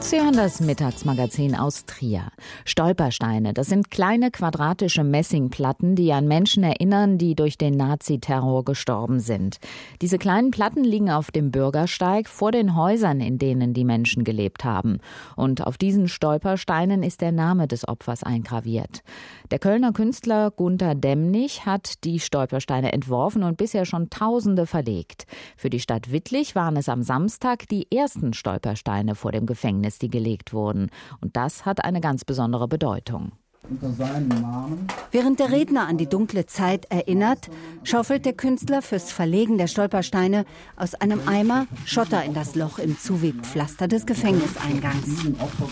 Sie hören das Mittagsmagazin aus Trier. Stolpersteine, das sind kleine quadratische Messingplatten, die an Menschen erinnern, die durch den Naziterror gestorben sind. Diese kleinen Platten liegen auf dem Bürgersteig vor den Häusern, in denen die Menschen gelebt haben. Und auf diesen Stolpersteinen ist der Name des Opfers eingraviert. Der Kölner Künstler Gunter Demnig hat die Stolpersteine entworfen und bisher schon Tausende verlegt. Für die Stadt Wittlich waren es am Samstag die ersten Stolpersteine vor dem Gefängnis, die gelegt wurden. Und das hat eine ganz besondere Bedeutung. Während der Redner an die dunkle Zeit erinnert, schaufelt der Künstler fürs Verlegen der Stolpersteine aus einem Eimer Schotter in das Loch im Zuwegpflaster des Gefängniseingangs.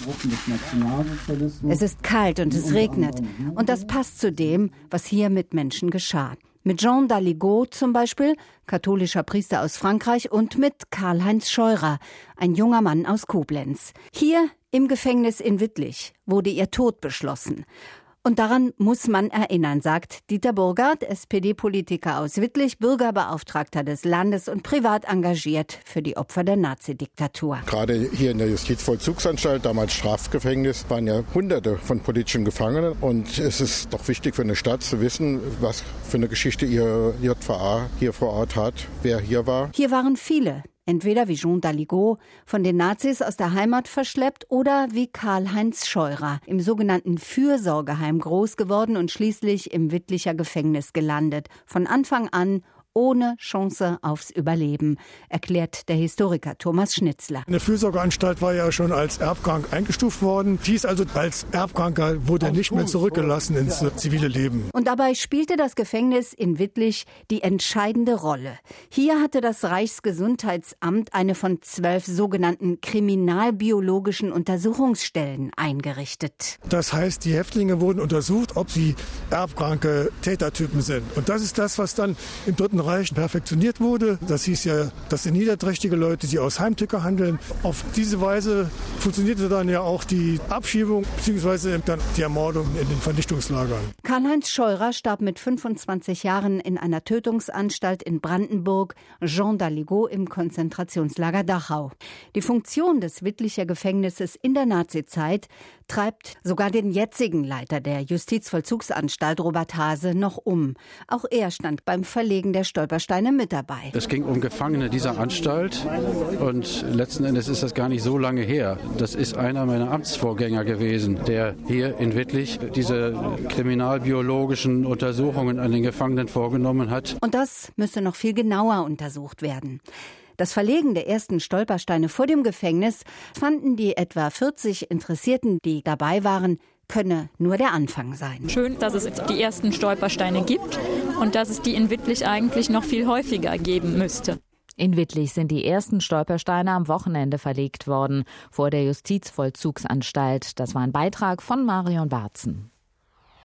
Es ist kalt und es regnet. Und das passt zu dem, was hier mit Menschen geschah. Mit Jean Daligot zum Beispiel, katholischer Priester aus Frankreich, und mit Karl-Heinz Scheurer, ein junger Mann aus Koblenz. Hier im Gefängnis in Wittlich wurde ihr Tod beschlossen. Und daran muss man erinnern, sagt Dieter Burgard, SPD-Politiker aus Wittlich, Bürgerbeauftragter des Landes und privat engagiert für die Opfer der Nazidiktatur. Gerade hier in der Justizvollzugsanstalt, damals Strafgefängnis, waren ja Hunderte von politischen Gefangenen. Und es ist doch wichtig für eine Stadt zu wissen, was für eine Geschichte ihr JVA hier vor Ort hat, wer hier war. Hier waren viele. Entweder wie Jean Daligot, von den Nazis aus der Heimat verschleppt, oder wie Karl-Heinz Scheurer, im sogenannten Fürsorgeheim groß geworden und schließlich im Wittlicher Gefängnis gelandet. Von Anfang an ohne Chance aufs Überleben, erklärt der Historiker Thomas Schnitzler. Eine Fürsorgeanstalt war ja schon als erbkrank eingestuft worden. Hieß also, als Erbkranker wurde er nicht mehr zurückgelassen ins zivile Leben. Und dabei spielte das Gefängnis in Wittlich die entscheidende Rolle. Hier hatte das Reichsgesundheitsamt eine von 12 sogenannten kriminalbiologischen Untersuchungsstellen eingerichtet. Das heißt, die Häftlinge wurden untersucht, ob sie erbkranke Tätertypen sind. Und das ist das, was dann im Dritten Reich perfektioniert wurde. Das hieß ja, das sind niederträchtige Leute, die aus Heimtücke handeln. Auf diese Weise funktionierte dann ja auch die Abschiebung bzw. dann die Ermordung in den Vernichtungslagern. Karl-Heinz Scheurer starb mit 25 Jahren in einer Tötungsanstalt in Brandenburg, Jean Daligot im Konzentrationslager Dachau. Die Funktion des Wittlicher Gefängnisses in der Nazizeit treibt sogar den jetzigen Leiter der Justizvollzugsanstalt, Robert Haase, noch um. Auch er stand beim Verlegen der Stolpersteine mit dabei. Es ging um Gefangene dieser Anstalt und letzten Endes ist das gar nicht so lange her. Das ist einer meiner Amtsvorgänger gewesen, der hier in Wittlich diese kriminalbiologischen Untersuchungen an den Gefangenen vorgenommen hat. Und das müsse noch viel genauer untersucht werden. Das Verlegen der ersten Stolpersteine vor dem Gefängnis fanden die etwa 40 Interessierten, die dabei waren, könne nur der Anfang sein. Schön, dass es die ersten Stolpersteine gibt und dass es die in Wittlich eigentlich noch viel häufiger geben müsste. In Wittlich sind die ersten Stolpersteine am Wochenende verlegt worden vor der Justizvollzugsanstalt. Das war ein Beitrag von Marion Barzen.